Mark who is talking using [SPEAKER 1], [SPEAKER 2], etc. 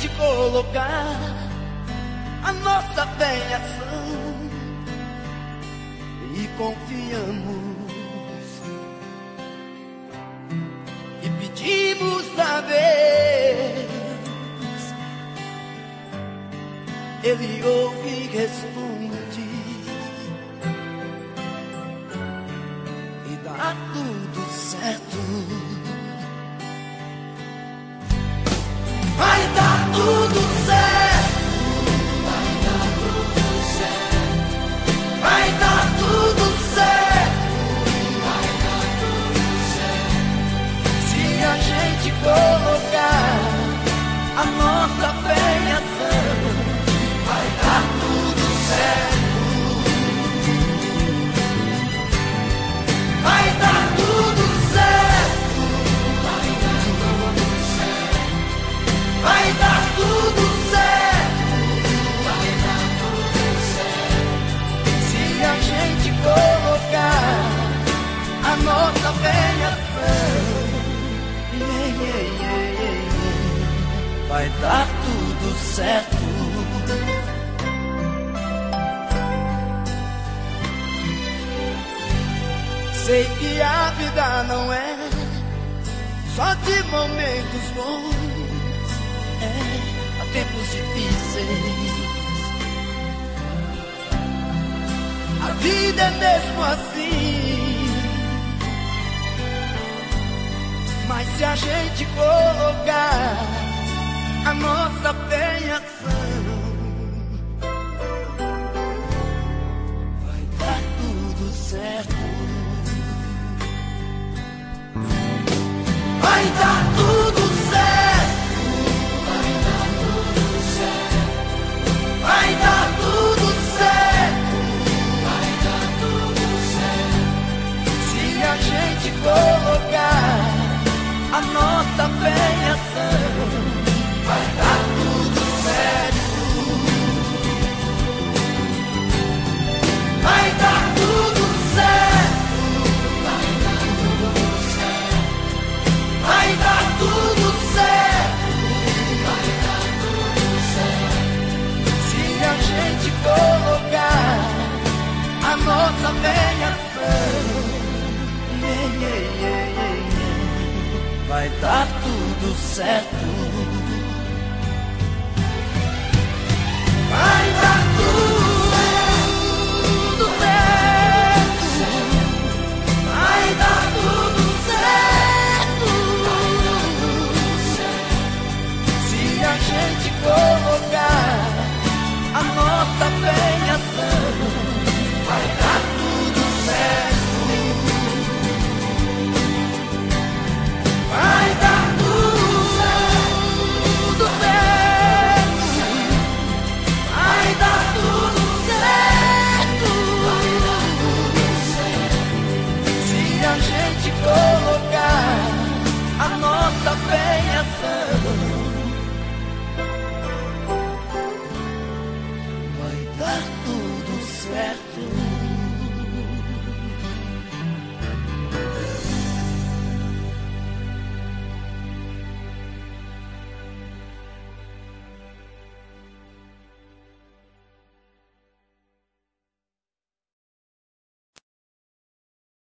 [SPEAKER 1] gente colocar a nossa fé em ação e confiamos e pedimos a Deus, Ele ouve e responde e dá tudo certo. Vai dar tudo certo, vai dar tudo certo, vai dar tudo certo, vai dar tudo certo. Se a gente colocar a nossa fé em ação, vai dar tudo certo, vai dar tudo certo, vai dar tudo certo, vai dar tudo certo, vai dar tudo certo. Se a gente colocar a nossa fé em ação, vai dar tudo certo. Sei que a vida não é só de momentos bons, há tempos difíceis. A vida é mesmo assim, mas se a gente colocar a nossa fé em ação, vai dar tudo certo. Vai dar tudo certo, vai dar tudo certo, vai dar tudo certo, vai dar tudo certo. Se a gente colocar a nossa fé em ação, vai dar tudo certo, vai dar tudo certo, vai dar tudo certo, vai dar tudo certo, vai dar tudo certo. Se a gente colocar a nossa fé em ação, vai dar tudo certo.